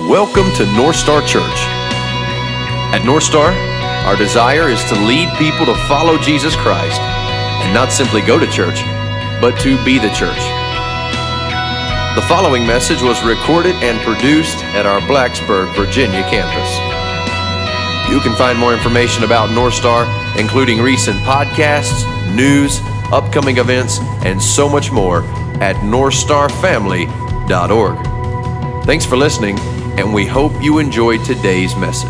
Welcome to North Star Church. At North Star, our desire is to lead people to follow Jesus Christ and not simply go to church, but to be the church. The following message was recorded and produced at our Blacksburg, Virginia campus. You can find more information about North Star, including recent podcasts, news, upcoming events, and so much more at northstarfamily.org. Thanks for listening, and we hope you enjoyed today's message.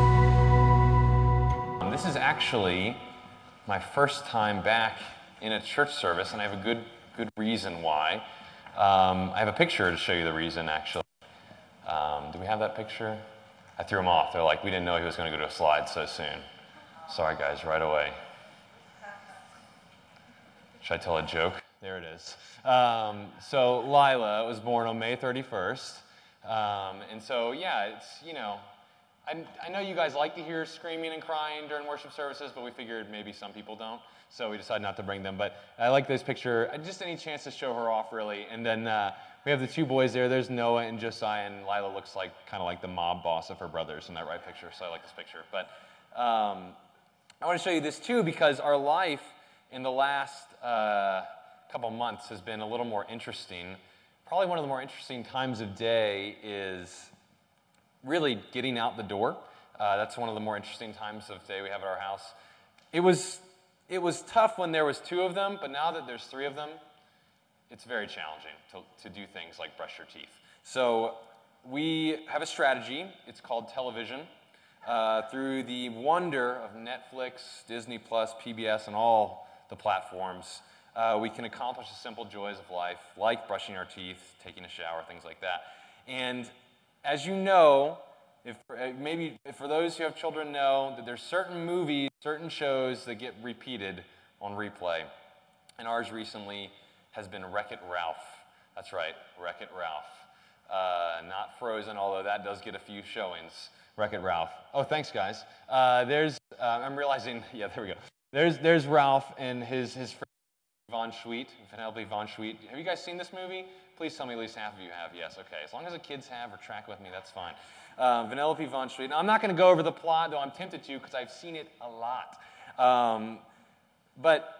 This is actually my first time back in a church service, and I have a good reason why. I have a picture to show you the reason, actually. Do we have that picture? I threw them off. They're like, we didn't know he was going to go to a slide so soon. Sorry, guys, right away. Should I tell a joke? There it is. So Lila was born on May 31st. And so, yeah, it's, I know you guys like to hear screaming and crying during worship services, but we figured maybe some people don't. So we decided not to bring them. But I like this picture. Just any chance to show her off, really. And then we have the two boys there. There's Noah and Josiah, and Lila looks like kind of like the mob boss of her brothers in that right picture. So I like this picture. But I want to show you this, too, because our life in the last couple months has been a little more interesting. Probably one of the more interesting times of day is really getting out the door. That's one of the more interesting times of day we have at our house. It was tough when there was two of them, but now that there's three of them, it's very challenging to do things like brush your teeth. So we have a strategy. It's called television. Through the wonder of Netflix, Disney+, PBS, and all the platforms, we can accomplish the simple joys of life, like brushing our teeth, taking a shower, things like that. And as you know, maybe for those who have children know that there's certain movies, certain shows that get repeated on replay. And ours recently has been Wreck-It Ralph. That's right, Wreck-It Ralph. Not Frozen, although that does get a few showings. Wreck-It Ralph. Oh, thanks, guys. I'm realizing, yeah, there we go. There's Ralph and his friend Von Schweet, Vanellope Von Schweet. Have you guys seen this movie? Please tell me at least half of you have. Yes, okay. As long as the kids have or track with me, that's fine. Vanellope Von Schweet. Now, I'm not going to go over the plot, though I'm tempted to because I've seen it a lot. But,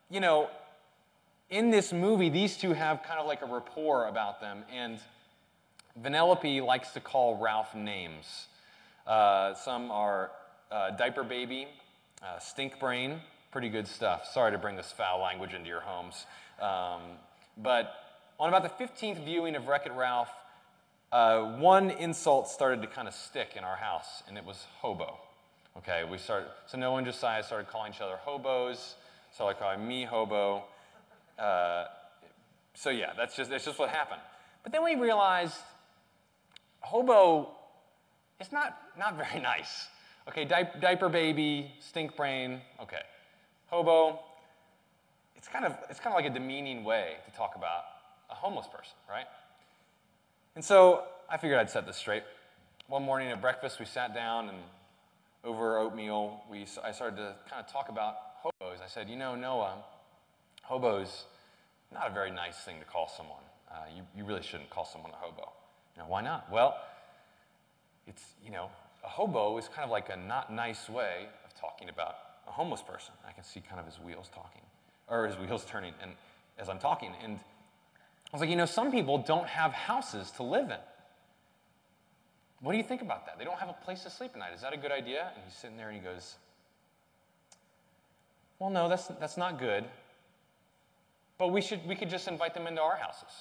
in this movie, these two have kind of like a rapport about them. And Vanellope likes to call Ralph names. Some are diaper baby, stink brain. Pretty good stuff. Sorry to bring this foul language into your homes. But on about the 15th viewing of Wreck-It Ralph, one insult started to kind of stick in our house, and it was hobo. Okay, so Noah and Josiah started calling each other hobos, so I called me hobo. So yeah, that's just what happened. But then we realized hobo is not very nice. Okay, diaper baby, stink brain, okay. Hobo, it's kind of like a demeaning way to talk about a homeless person, right? And so I figured I'd set this straight. One morning at breakfast, we sat down, and over oatmeal, I started to kind of talk about hobos. I said, Noah, hobo's not a very nice thing to call someone. You really shouldn't call someone a hobo. Why not? Well, it's, a hobo is kind of like a not nice way of talking about a homeless person. I can see kind of his wheels turning, and as I'm talking, and I was like, some people don't have houses to live in. What do you think about that? They don't have a place to sleep at night. Is that a good idea? And he's sitting there and he goes, well, no, that's not good. But we could just invite them into our houses.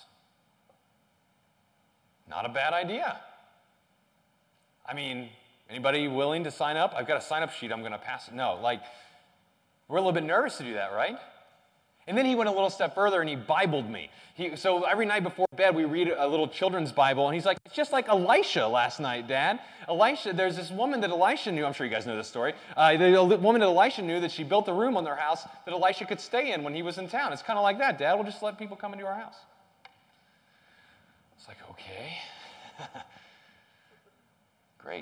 Not a bad idea. I mean, anybody willing to sign up? I've got a sign-up sheet I'm going to pass. No, we're a little bit nervous to do that, right? And then he went a little step further and he Bibled me. So every night before bed, we read a little children's Bible, and he's like, it's just like Elisha last night, Dad. Elisha, there's this woman that Elisha knew. I'm sure you guys know this story. The woman that Elisha knew that she built a room on their house that Elisha could stay in when he was in town. It's kind of like that, Dad. We'll just let people come into our house. It's like, okay. Great.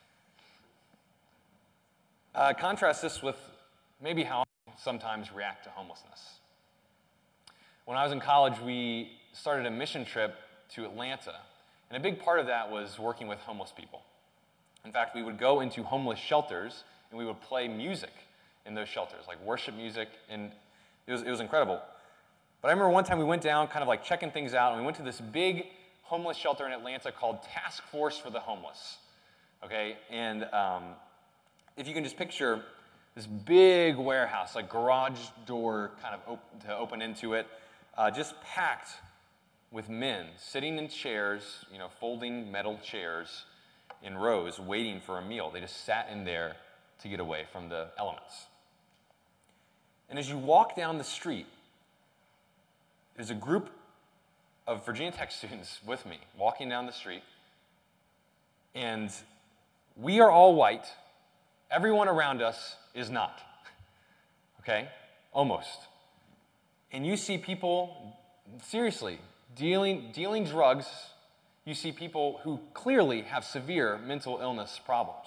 Contrast this with maybe how I sometimes react to homelessness. When I was in college, we started a mission trip to Atlanta. And And a big part of that was working with homeless people. In fact, we would go into homeless shelters and we would play music in those shelters, like worship music, and it was incredible. But I remember one time we went down kind of like checking things out, and we went to this big homeless shelter in Atlanta called Task Force for the Homeless. Okay, and if you can just picture this big warehouse, like garage door kind of to open into it, just packed with men sitting in chairs, folding metal chairs in rows waiting for a meal. They just sat in there to get away from the elements. And as you walk down the street, there's a group of Virginia Tech students with me walking down the street, and we are all white. Everyone around us is not. Okay? Almost. And you see people, seriously, dealing drugs. You see people who clearly have severe mental illness problems.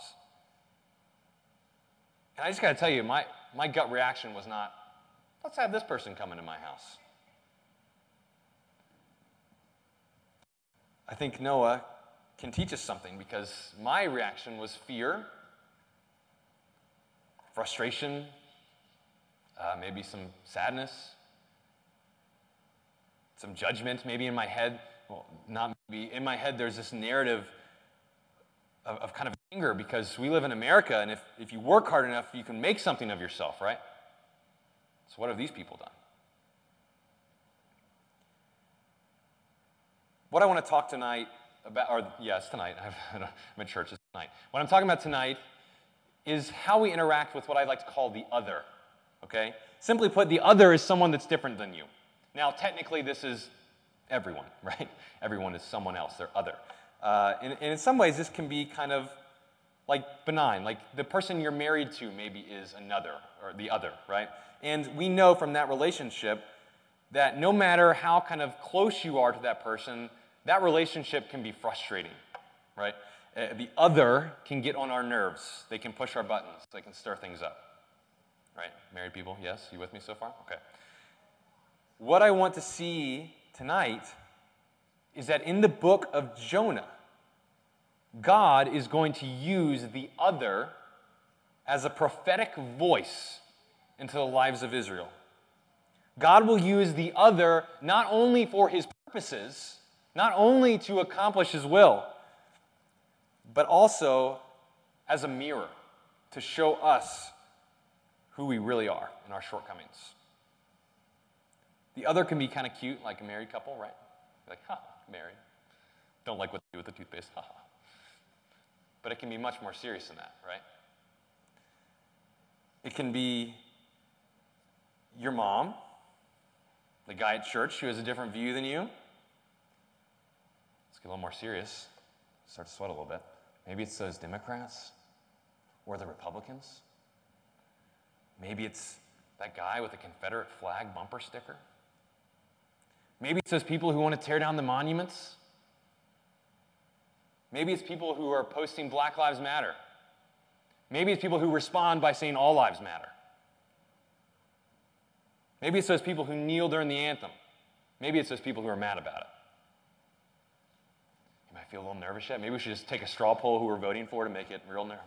And I just got to tell you, my gut reaction was not, let's have this person come into my house. I think Noah can teach us something, because my reaction was fear, frustration, maybe some sadness, some judgment maybe in my head. Well, not maybe. In my head, there's this narrative of kind of anger, because we live in America, and if you work hard enough, you can make something of yourself, right? So what have these people done? What I want to talk tonight about, it's tonight. I'm at church, it's tonight. What I'm talking about tonight is how we interact with what I like to call the other, okay? Simply put, the other is someone that's different than you. Now, technically, this is everyone, right? Everyone is someone else, they're other. And in some ways, this can be kind of like benign, like the person you're married to maybe is another, or the other, right? And we know from that relationship that no matter how kind of close you are to that person, that relationship can be frustrating, right? The other can get on our nerves. They can push our buttons. They can stir things up, right? Married people, yes? You with me so far? Okay. What I want to see tonight is that in the book of Jonah, God is going to use the other as a prophetic voice into the lives of Israel. God will use the other not only for his purposes, not only to accomplish his will, but also as a mirror to show us who we really are and our shortcomings. The other can be kind of cute, like a married couple, right? Like, married. Don't like what they do with the toothpaste, But it can be much more serious than that, right? It can be your mom, the guy at church who has a different view than you. Let's get a little more serious. Start to sweat a little bit. Maybe it's those Democrats or the Republicans. Maybe it's that guy with the Confederate flag bumper sticker. Maybe it's those people who want to tear down the monuments. Maybe it's people who are posting Black Lives Matter. Maybe it's people who respond by saying all lives matter. Maybe it's those people who kneel during the anthem. Maybe it's those people who are mad about it. You might feel a little nervous yet. Maybe we should just take a straw poll who we're voting for to make it real nervous.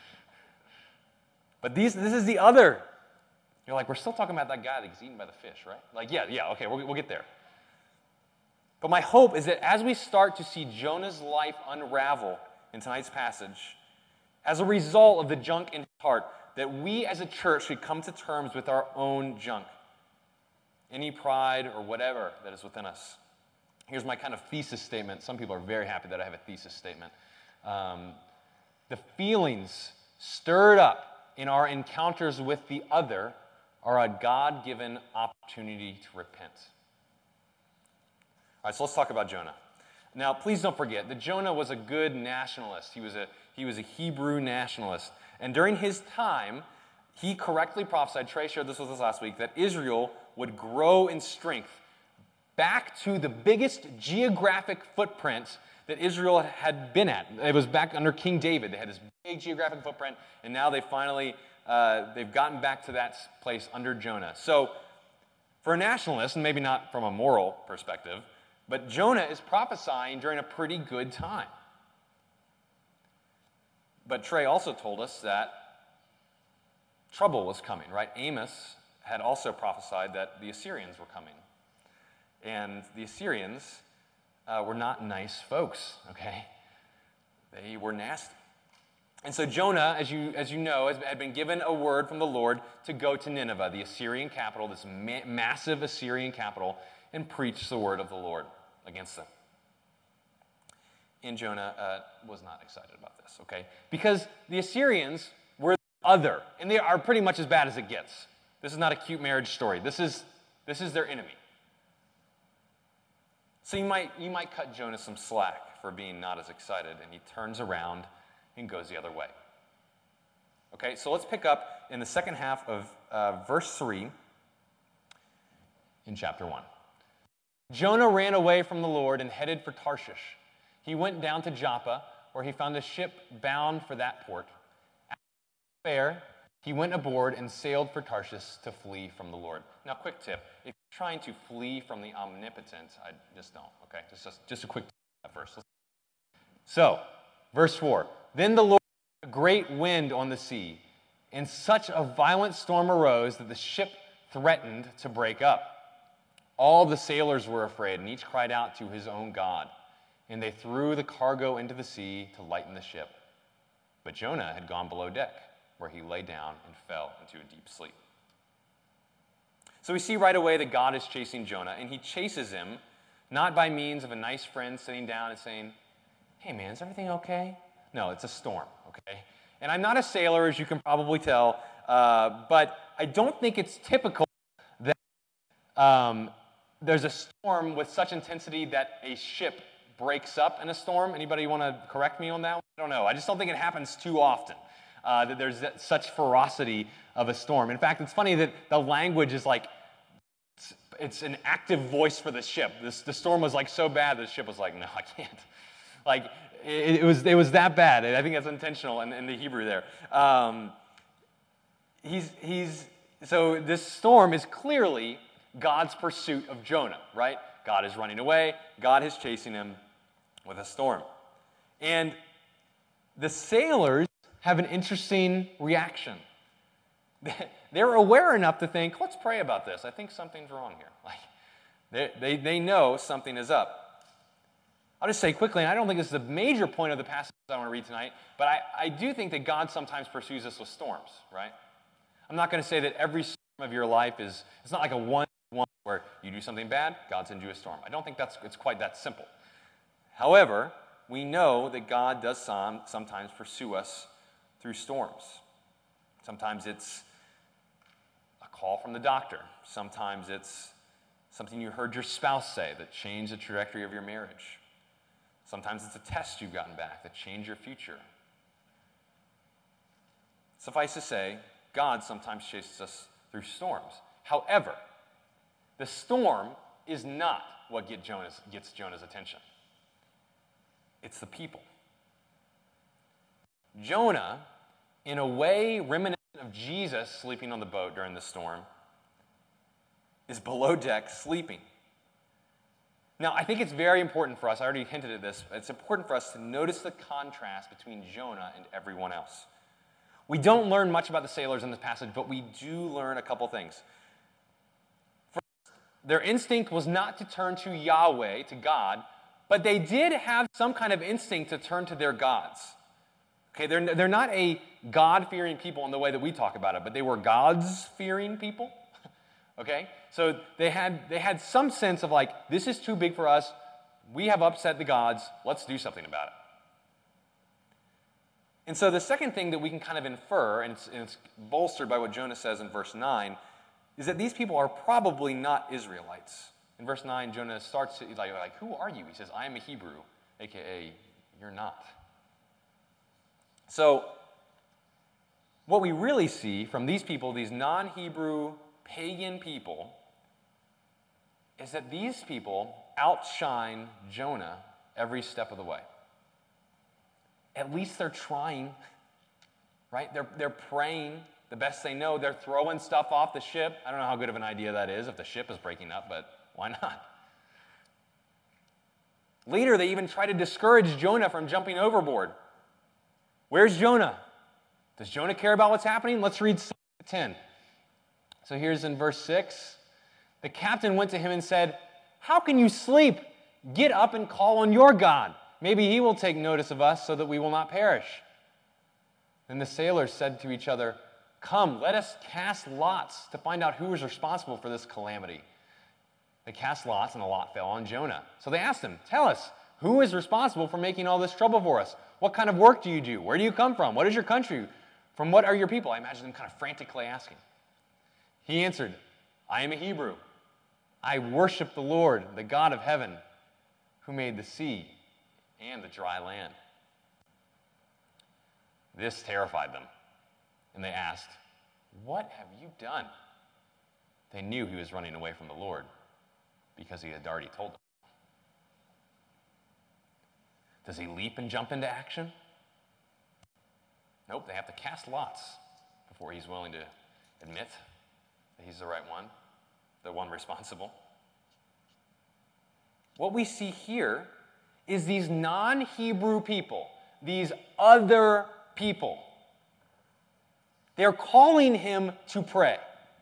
But this is the other. You're like, we're still talking about that guy that gets eaten by the fish, right? Like, yeah, okay, we'll get there. But my hope is that as we start to see Jonah's life unravel in tonight's passage, as a result of the junk in his heart, that we as a church should come to terms with our own junk. Any pride or whatever that is within us. Here's my kind of thesis statement. Some people are very happy that I have a thesis statement. The feelings stirred up in our encounters with the other are a God-given opportunity to repent. All right, so let's talk about Jonah. Now, please don't forget that Jonah was a good nationalist. He was a Hebrew nationalist. And during his time, he correctly prophesied, Trey shared this with us last week, that Israel would grow in strength back to the biggest geographic footprint that Israel had been at. It was back under King David. They had this big geographic footprint, and now they've gotten back to that place under Jonah. So for a nationalist, and maybe not from a moral perspective, But Jonah is prophesying during a pretty good time. But Trey also told us that trouble was coming, right? Amos had also prophesied that the Assyrians were coming. And the Assyrians were not nice folks, okay? They were nasty. And so Jonah, as you know, had been given a word from the Lord to go to Nineveh, the Assyrian capital, this massive Assyrian capital, and preach the word of the Lord against them. And Jonah was not excited about this, okay? Because the Assyrians were the other, and they are pretty much as bad as it gets. This is not a cute marriage story. This is their enemy. So you might cut Jonah some slack for being not as excited, and he turns around and goes the other way. Okay, so let's pick up in the second half of verse 3 in chapter 1. Jonah ran away from the Lord and headed for Tarshish. He went down to Joppa, where he found a ship bound for that port. After there, he went aboard and sailed for Tarshish to flee from the Lord. Now, quick tip. If you're trying to flee from the omnipotent, I just don't, okay? Just a quick tip at first. So, verse 4. Then the Lord sent a great wind on the sea, and such a violent storm arose that the ship threatened to break up. All the sailors were afraid, and each cried out to his own God. And they threw the cargo into the sea to lighten the ship. But Jonah had gone below deck, where he lay down and fell into a deep sleep. So we see right away that God is chasing Jonah, and he chases him not by means of a nice friend sitting down and saying, "Hey man, is everything okay?" No, it's a storm, okay? And I'm not a sailor, as you can probably tell, but I don't think it's typical that there's a storm with such intensity that a ship breaks up in a storm. Anybody want to correct me on that? I don't know. I just don't think it happens too often, that there's such ferocity of a storm. In fact, it's funny that the language is like, it's an active voice for the ship. The storm was like so bad that the ship was like, no, I can't. Like, it was that bad. I think that's intentional in the Hebrew there. So this storm is clearly God's pursuit of Jonah, right? God is running away. God is chasing him with a storm. And the sailors have an interesting reaction. They're aware enough to think, let's pray about this. I think something's wrong here. Like, they know something is up. I'll just say quickly, and I don't think this is a major point of the passage I want to read tonight, but I do think that God sometimes pursues us with storms, right? I'm not going to say that every storm of your life it's not like a one where you do something bad, God sends you a storm. I don't think it's quite that simple. However, we know that God does sometimes pursue us through storms. Sometimes it's a call from the doctor. Sometimes it's something you heard your spouse say that changed the trajectory of your marriage. Sometimes it's a test you've gotten back that changed your future. Suffice to say, God sometimes chases us through storms. However, the storm is not what gets Jonah's attention. It's the people. Jonah, in a way reminiscent of Jesus sleeping on the boat during the storm, is below deck sleeping. Now, I think it's very important for us, I already hinted at this, it's important for us to notice the contrast between Jonah and everyone else. We don't learn much about the sailors in this passage, but we do learn a couple things. First, their instinct was not to turn to Yahweh, to God, but they did have some kind of instinct to turn to their gods. Okay, they're not a God-fearing people in the way that we talk about it, but they were gods-fearing people. Okay? So they had some sense of like, this is too big for us. We have upset the gods. Let's do something about it. And so the second thing that we can kind of infer, and it's bolstered by what Jonah says in verse 9, is that these people are probably not Israelites. In verse 9, Jonah starts like, who are you? He says, I am a Hebrew, a.k.a. you're not. So what we really see from these people, these non-Hebrew pagan people, is that these people outshine Jonah every step of the way. At least they're trying, right? They're praying the best they know. They're throwing stuff off the ship. I don't know how good of an idea that is if the ship is breaking up, but why not? Later, they even try to discourage Jonah from jumping overboard. Where's Jonah? Does Jonah care about what's happening? Let's read 10. So here's in verse 6. The captain went to him and said, "How can you sleep? Get up and call on your God. Maybe he will take notice of us so that we will not perish." Then the sailors said to each other, "Come, let us cast lots to find out who is responsible for this calamity." They cast lots, and a lot fell on Jonah. So they asked him, "Tell us, who is responsible for making all this trouble for us? What kind of work do you do? Where do you come from? What is your country? From what are your people?" I imagine them kind of frantically asking. He answered, "I am a Hebrew. I worship the Lord, the God of heaven, who made the sea and the dry land." This terrified them, and they asked, "What have you done?" They knew he was running away from the Lord, because he had already told them. Does he leap and jump into action? Nope, they have to cast lots before he's willing to admit that he's the right one, the one responsible. What we see here is these non-Hebrew people, these other people. They're calling him to pray.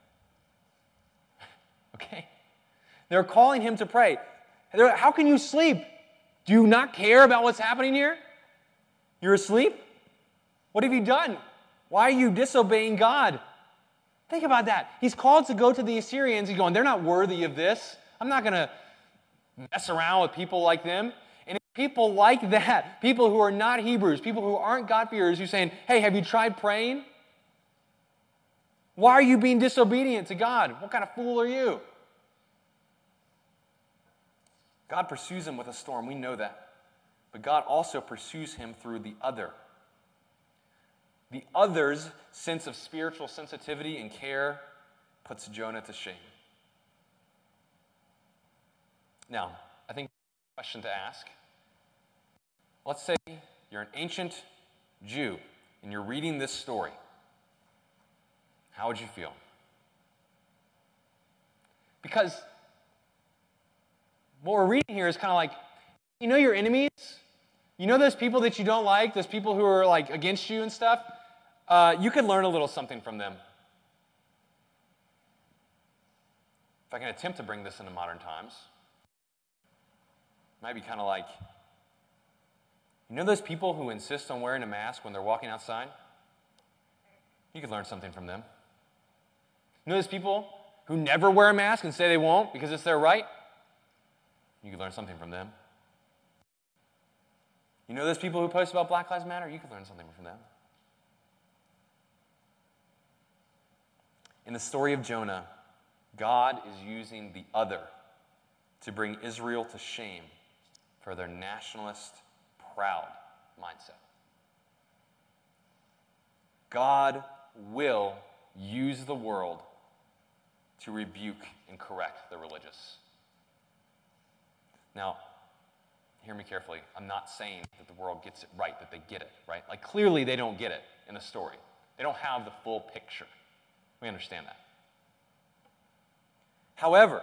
Okay? They're calling him to pray. How can you sleep? Do you not care about what's happening here? You're asleep? What have you done? Why are you disobeying God? Think about that. He's called to go to the Assyrians. He's going, they're not worthy of this. I'm not going to mess around with people like them. And it's people like that, people who are not Hebrews, people who aren't God-fearers, who's saying, "Hey, have you tried praying? Why are you being disobedient to God? What kind of fool are you?" God pursues him with a storm. We know that. But God also pursues him through the other. The other's sense of spiritual sensitivity and care puts Jonah to shame. Now, I think a question to ask. Let's say you're an ancient Jew and you're reading this story. How would you feel? Because what we're reading here is kind of like, you know your enemies? You know those people that you don't like, those people who are like against you and stuff? You could learn a little something from them. If I can attempt to bring this into modern times, it might be kind of like, you know those people who insist on wearing a mask when they're walking outside? You could learn something from them. You know those people who never wear a mask and say they won't because it's their right? You could learn something from them. You know those people who post about Black Lives Matter? You could learn something from them. In the story of Jonah, God is using the other to bring Israel to shame for their nationalist, proud mindset. God will use the world to rebuke and correct the religious. Now, hear me carefully. I'm not saying that the world gets it right, that they get it, right? Like, clearly they don't get it in the story. They don't have the full picture. We understand that. However,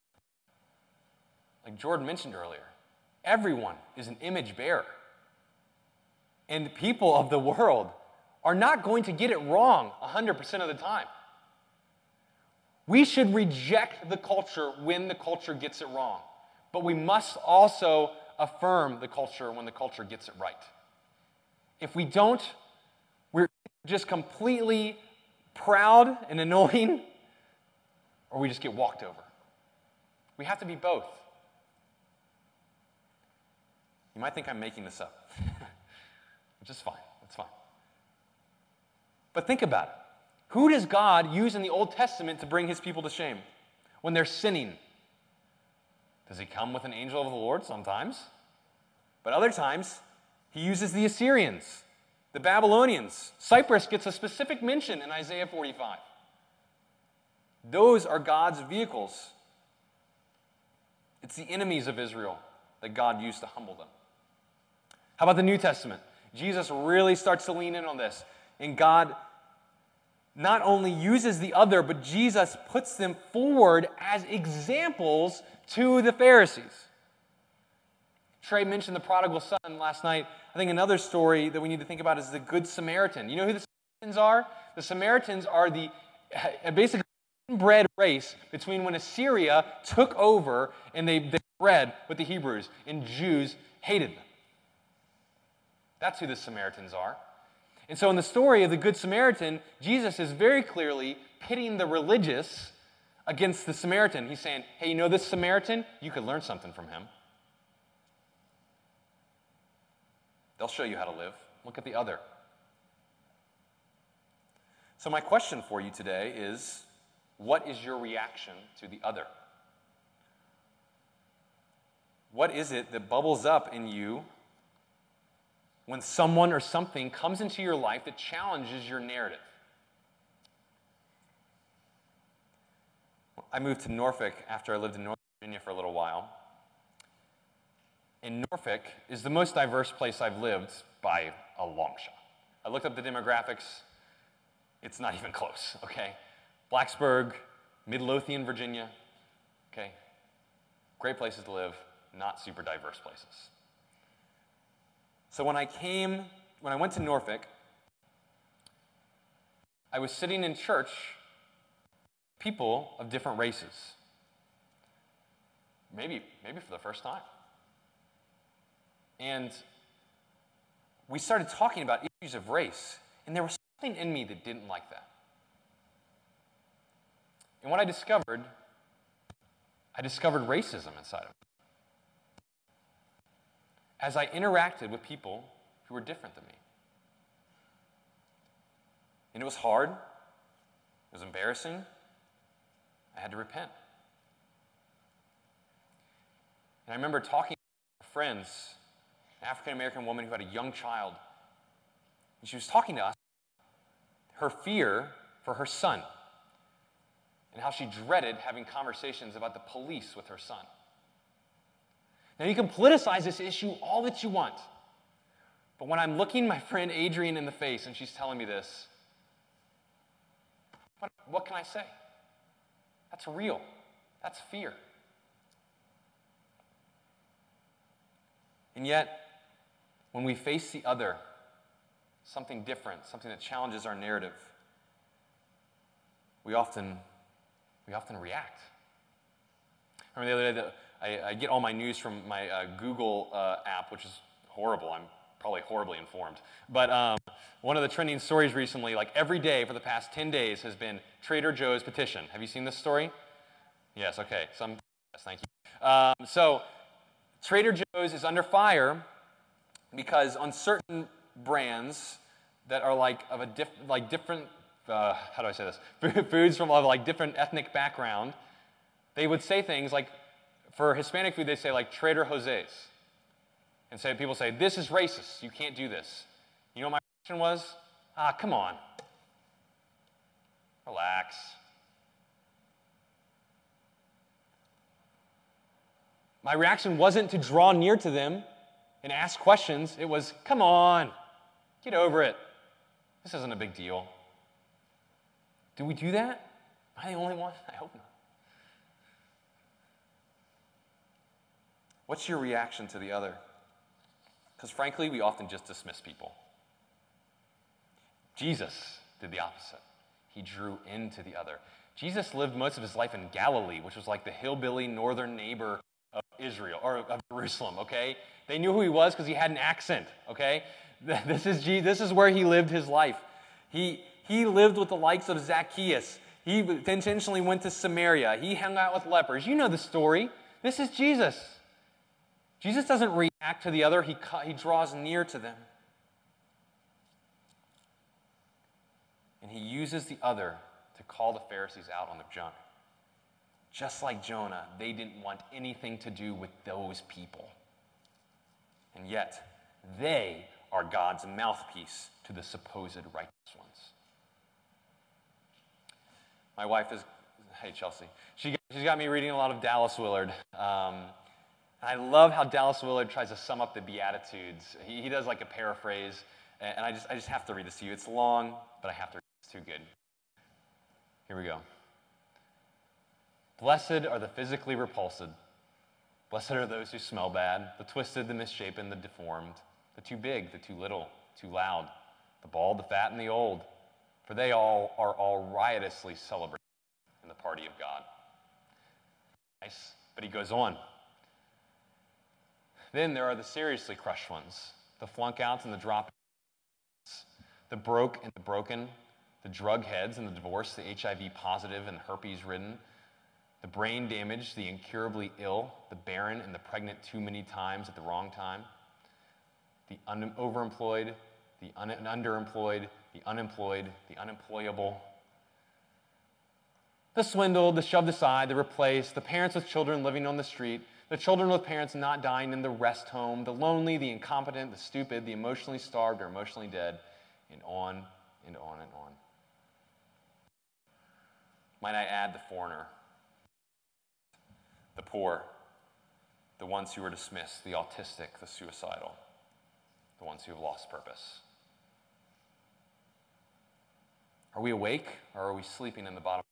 like Jordan mentioned earlier, everyone is an image bearer. And people of the world are not going to get it wrong 100% of the time. We should reject the culture when the culture gets it wrong. But we must also affirm the culture when the culture gets it right. If we don't, we're just completely proud and annoying, or we just get walked over. We have to be both. You might think I'm making this up, which is fine. That's fine. But think about it. Who does God use in the Old Testament to bring his people to shame when they're sinning? Does he come with an angel of the Lord? Sometimes. But other times, he uses the Assyrians, the Babylonians. Cyprus gets a specific mention in Isaiah 45. Those are God's vehicles. It's the enemies of Israel that God used to humble them. How about the New Testament? Jesus really starts to lean in on this. And God not only uses the other, but Jesus puts them forward as examples to the Pharisees. Trey mentioned the prodigal son last night. I think another story that we need to think about is the Good Samaritan. You know who the Samaritans are? The Samaritans are the basically inbred race between when Assyria took over and they bred with the Hebrews, and Jews hated them. That's who the Samaritans are. And so in the story of the Good Samaritan, Jesus is very clearly pitting the religious against the Samaritan. He's saying, hey, you know this Samaritan? You could learn something from him. They'll show you how to live. Look at the other. So my question for you today is, what is your reaction to the other? What is it that bubbles up in you when someone or something comes into your life that challenges your narrative? I moved to Norfolk after I lived in North Virginia for a little while. And Norfolk is the most diverse place I've lived by a long shot. I looked up the demographics. It's not even close, okay? Blacksburg, Midlothian, Virginia, okay? Great places to live, not super diverse places. So when I went to Norfolk, I was sitting in church, people of different races. Maybe for the first time. And we started talking about issues of race, and there was something in me that didn't like that. And what I discovered racism inside of me. As I interacted with people who were different than me. And it was hard. It was embarrassing. I had to repent. And I remember talking to friends, an African-American woman who had a young child, and she was talking to us, her fear for her son, and how she dreaded having conversations about the police with her son. Now, you can politicize this issue all that you want, but when I'm looking my friend Adrienne in the face and she's telling me this, what can I say? That's real. That's fear. And yet, when we face the other, something different, something that challenges our narrative, we often react. I remember the other day that I get all my news from my Google app, which is horrible. I'm probably horribly informed. But one of the trending stories recently, like every day for the past 10 days, has been Trader Joe's petition. Have you seen this story? Yes, okay. Yes, thank you. So Trader Joe's is under fire because on certain brands that are different, how do I say this? Foods from different ethnic background, they would say things like, for Hispanic food, they say like Trader Jose's. And so people say, this is racist. You can't do this. You know what my reaction was? Come on. Relax. My reaction wasn't to draw near to them and ask questions. It was, come on, get over it. This isn't a big deal. Do we do that? Am I the only one? I hope not. What's your reaction to the other? Because frankly, we often just dismiss people. Jesus did the opposite. He drew into the other. Jesus lived most of his life in Galilee, which was like the hillbilly northern neighbor of Israel, or of Jerusalem, okay? They knew who he was because he had an accent, okay? This is where he lived his life. He lived with the likes of Zacchaeus. He intentionally went to Samaria. He hung out with lepers. You know the story. This is Jesus. Jesus doesn't react to the other. He draws near to them. And he uses the other to call the Pharisees out on their junk. Just like Jonah, they didn't want anything to do with those people. And yet, they are God's mouthpiece to the supposed righteous ones. My wife is, hey Chelsea, she's got me reading a lot of Dallas Willard. I love how Dallas Willard tries to sum up the Beatitudes. He does like a paraphrase, and I just have to read this to you. It's long, but I have to read it. It's too good. Here we go. Blessed are the physically repulsed, Blessed are those who smell bad, the twisted, the misshapen, the deformed, the too big, the too little, too loud, the bald, the fat, and the old, for they all are all riotously celebrating in the party of God. Nice, but he goes on. Then there are the seriously crushed ones, the flunk-outs and the drop-outs, the broke and the broken, the drug heads and the divorced, the HIV positive and the herpes ridden, the brain damaged, the incurably ill, the barren and the pregnant too many times at the wrong time, the overemployed, the underemployed, the unemployed, the unemployable, the swindled, the shoved aside, the replaced, the parents with children living on the street, the children with parents not dying in the rest home, the lonely, the incompetent, the stupid, the emotionally starved or emotionally dead, and on and on and on. Might I add the foreigner, the poor, the ones who are dismissed, the autistic, the suicidal, the ones who have lost purpose. Are we awake or are we sleeping in the bottom?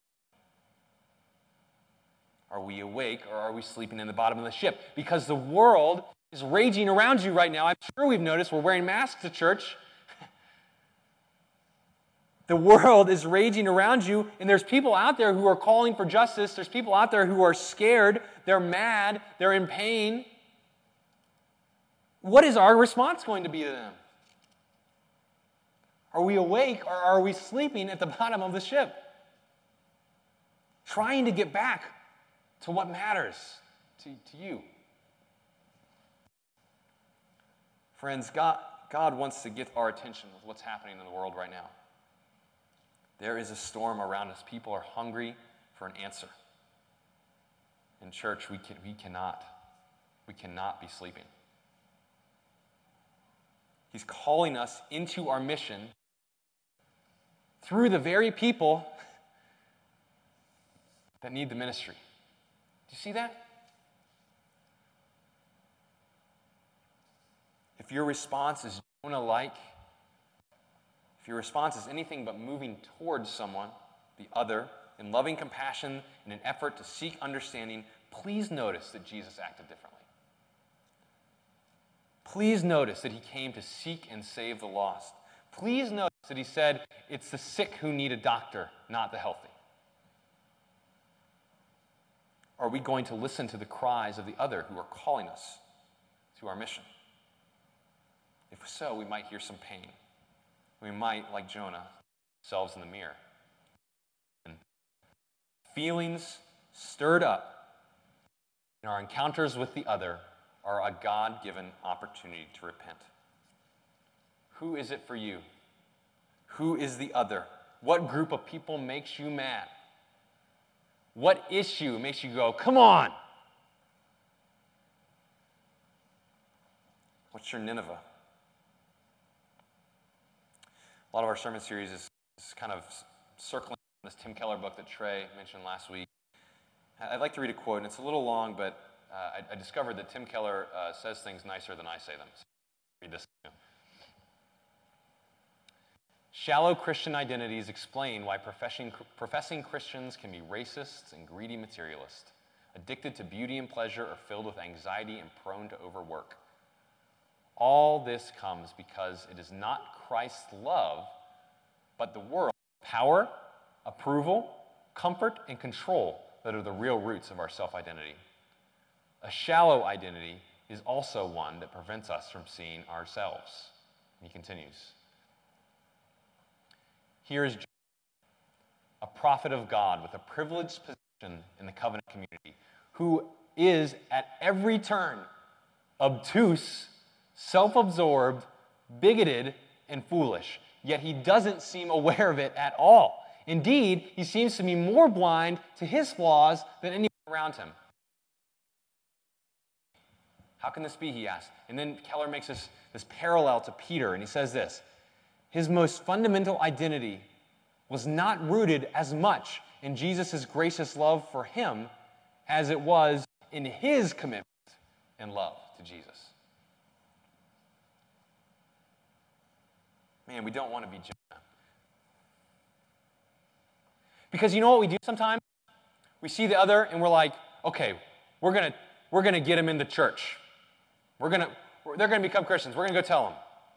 Are we awake or are we sleeping in the bottom of the ship? Because the world is raging around you right now. I'm sure we've noticed we're wearing masks at church. The world is raging around you, and there's people out there who are calling for justice. There's people out there who are scared. They're mad. They're in pain. What is our response going to be to them? Are we awake or are we sleeping at the bottom of the ship? Trying to get back to what matters to you. Friends, God wants to get our attention with what's happening in the world right now. There is a storm around us. People are hungry for an answer. In church, we cannot be sleeping. He's calling us into our mission through the very people that need the ministry. Do you see that? If your response is Jonah-like, if your response is anything but moving towards someone, the other, in loving compassion in an effort to seek understanding, please notice that Jesus acted differently. Please notice that he came to seek and save the lost. Please notice that he said, it's the sick who need a doctor, not the healthy. Are we going to listen to the cries of the other who are calling us to our mission? If so, we might hear some pain. We might, like Jonah, ourselves in the mirror. And feelings stirred up in our encounters with the other are a God-given opportunity to repent. Who is it for you? Who is the other? What group of people makes you mad? What issue makes you go, come on? What's your Nineveh? A lot of our sermon series is kind of circling this Tim Keller book that Trey mentioned last week. I'd like to read a quote, and it's a little long, but I discovered that Tim Keller says things nicer than I say them. So read this. Shallow Christian identities explain why professing Christians can be racists and greedy materialists, addicted to beauty and pleasure, or filled with anxiety and prone to overwork. All this comes because it is not Christ's love, but the world's power, approval, comfort, and control that are the real roots of our self-identity. A shallow identity is also one that prevents us from seeing ourselves. He continues. Here is Jonah, a prophet of God with a privileged position in the covenant community, who is at every turn obtuse, self-absorbed, bigoted, and foolish. Yet he doesn't seem aware of it at all. Indeed, he seems to be more blind to his flaws than anyone around him. How can this be, he asks. And then Keller makes this parallel to Peter, and he says this. His most fundamental identity was not rooted as much in Jesus' gracious love for him as it was in his commitment and love to Jesus. Man, we don't want to be Jonah. Because you know what we do sometimes? We see the other and we're like, okay, we're going to we're going to get them into church. They're going to become Christians. We're going to go tell them.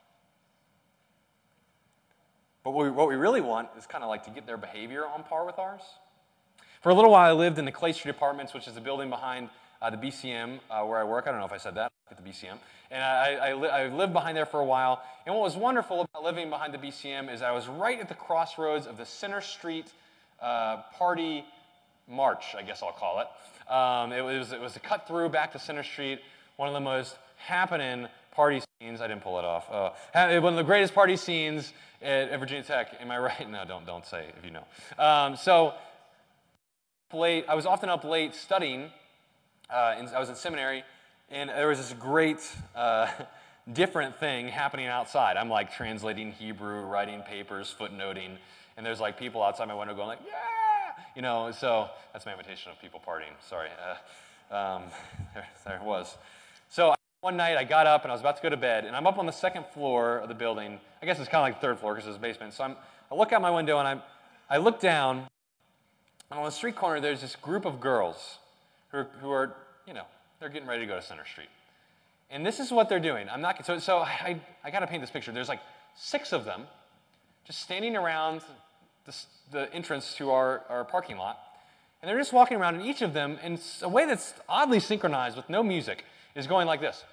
But what we really want is kind of like to get their behavior on par with ours. For a little while, I lived in the Clay Street Apartments, which is the building behind the BCM where I work. I don't know if I said that at the BCM. And I lived behind there for a while. And what was wonderful about living behind the BCM is I was right at the crossroads of the Center Street Party March, I guess I'll call it. It was a cut through back to Center Street, one of the most happening party scenes. I didn't pull it off. One of the greatest party scenes at Virginia Tech. Am I right? No, don't say if you know. So late, I was often up late studying. I was in seminary, and there was this great different thing happening outside. I'm like translating Hebrew, writing papers, footnoting, and there's like people outside my window going like, yeah! So that's my imitation of people partying. Sorry. There it was. So one night I got up and I was about to go to bed, and I'm up on the second floor of the building. I guess it's kind of like the third floor because it's a basement. So I look out my window and I look down, and on the street corner there's this group of girls who are, they're getting ready to go to Center Street. And this is what they're doing. I got to paint this picture. There's like 6 of them just standing around the entrance to our parking lot. And they're just walking around, and each of them, in a way that's oddly synchronized with no music, is going like this.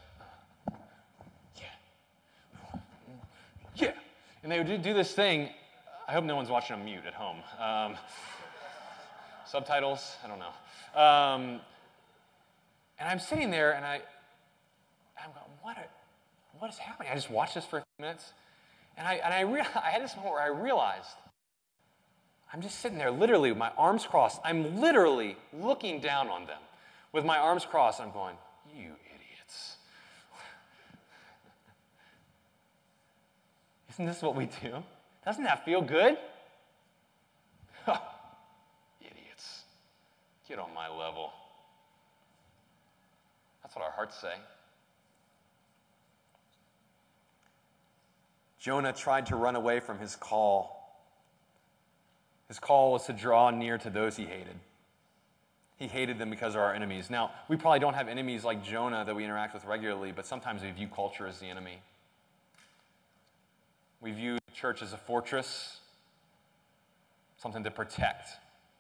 Yeah. And they would do this thing. I hope no one's watching on mute at home. Subtitles? I don't know. And I'm sitting there, and I'm going, what is happening? I just watched this for a few minutes, and I had this moment where I realized I'm just sitting there literally with my arms crossed. I'm literally looking down on them with my arms crossed. I'm going, you idiots. Isn't this what we do? Doesn't that feel good? Idiots. Get on my level. That's what our hearts say. Jonah tried to run away from his call. His call was to draw near to those he hated. He hated them because they're our enemies. Now, we probably don't have enemies like Jonah that we interact with regularly, but sometimes we view culture as the enemy. We view church as a fortress, something to protect,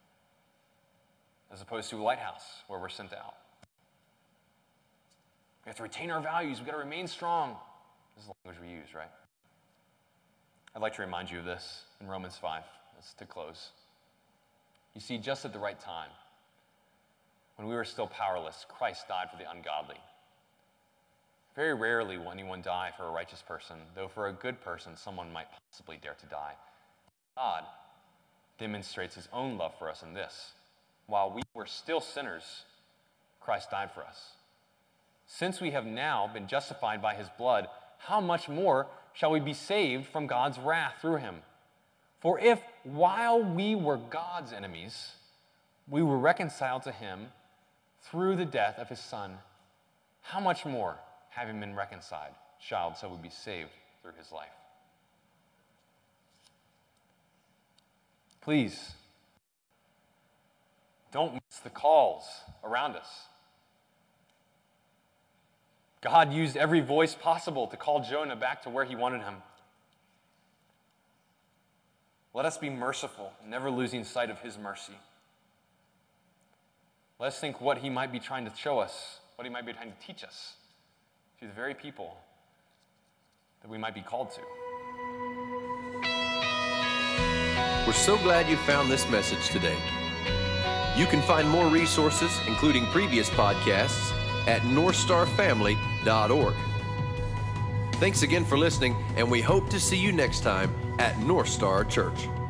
as opposed to a lighthouse where we're sent out. We have to retain our values. We've got to remain strong. This is the language we use, right? I'd like to remind you of this in Romans 5. That's to close. You see, just at the right time, when we were still powerless, Christ died for the ungodly. Very rarely will anyone die for a righteous person, though for a good person, someone might possibly dare to die. God demonstrates his own love for us in this. While we were still sinners, Christ died for us. Since we have now been justified by his blood, how much more shall we be saved from God's wrath through him? For if, while we were God's enemies, we were reconciled to him through the death of his Son, how much more, having been reconciled, shall we be saved through his life? Please, don't miss the calls around us. God used every voice possible to call Jonah back to where he wanted him. Let us be merciful, never losing sight of his mercy. Let us think what he might be trying to show us, what he might be trying to teach us through the very people that we might be called to. We're so glad you found this message today. You can find more resources, including previous podcasts, at northstarfamily.org. Thanks again for listening, and we hope to see you next time at North Star Church.